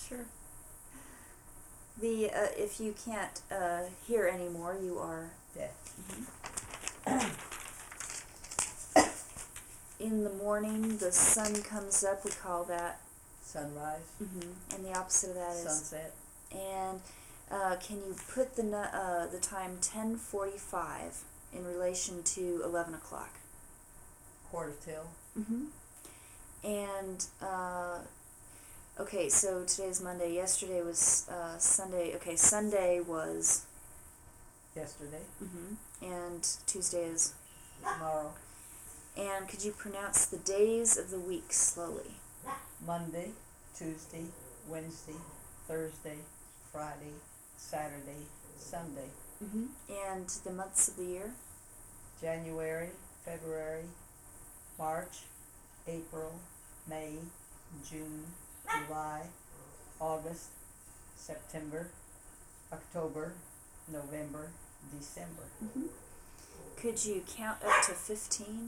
Sure. The if you can't hear anymore, you are deaf. In the morning, the sun comes up. We call that Sunrise. And the opposite of that is sunset. And can you put the time 10:45 in relation to 11 o'clock? Quarter till. And okay, so today's Monday. Yesterday was Sunday. Okay, Sunday was Yesterday. And Tuesday is tomorrow. And could you pronounce the days of the week slowly? Monday, Tuesday, Wednesday, Thursday, Friday, Saturday, Sunday. And the months of the year? January, February, March, April, May, June, July, August, September, October, November, December. Could you count up to 15?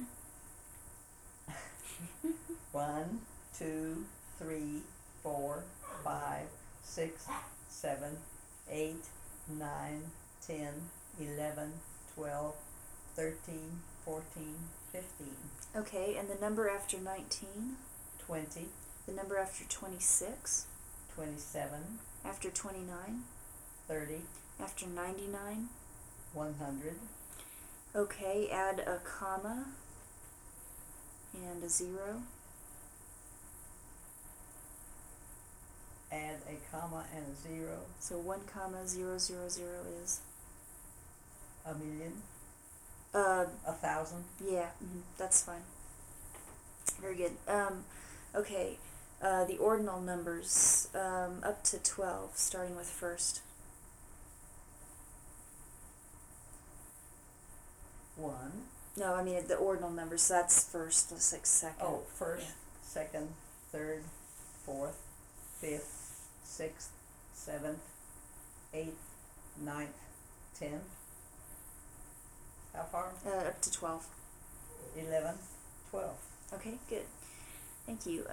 1, 2, 3, 4, 5, 6, 7, 8, 9, 10, 11, 12, 13, 14, 15. Okay, and the number after 19? 20. The number after 26? 27. After 29? 30. After 99? 100. Okay, add a comma and a 0. Add a comma and a 0. So 1 comma 0 0 0 is? A million. 1,000. Yeah, that's fine. Very good. Okay, the ordinal numbers up to 12, starting with first. 1. No, I mean the ordinal numbers. So that's first. Let's like second. Oh, first, second, third, fourth, fifth, sixth, seventh, eighth, ninth, 10th. How far? Up to 12. 11, 12. Okay, good. Thank you.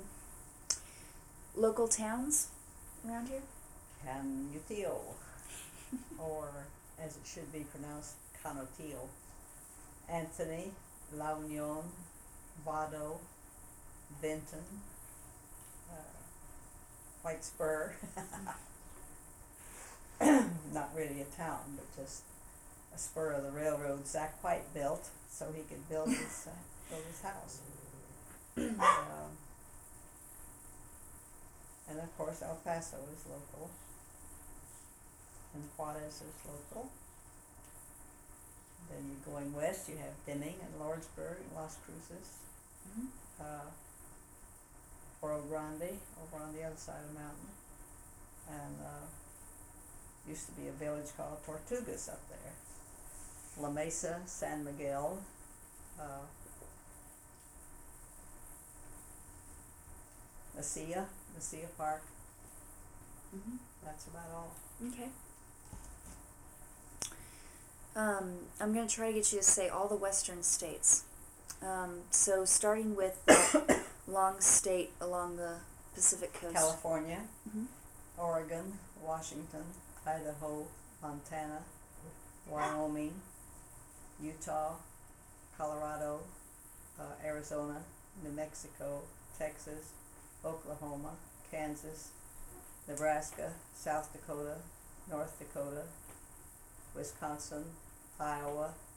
Local towns around here? Canutillo, or as it should be pronounced, Canutillo. Anthony, La Union, Vado, Benton, White Spur. Not really a town, but just a spur of the railroad Zach White built so he could build his house. And of course El Paso is local, and Juarez is local. Then you're going west, you have Deming and Lordsburg and Las Cruces. Oro Grande over on the other side of the mountain. And used to be a village called Tortugas up there. La Mesa, San Miguel, Mesilla Park. That's about all. Okay. I'm going to try to get you to say all the western states. So starting with the long state along the Pacific coast. California, Oregon, Washington, Idaho, Montana, Wyoming, Utah, Colorado, Arizona, New Mexico, Texas, Oklahoma, Kansas, Nebraska, South Dakota, North Dakota, Wisconsin, Iowa,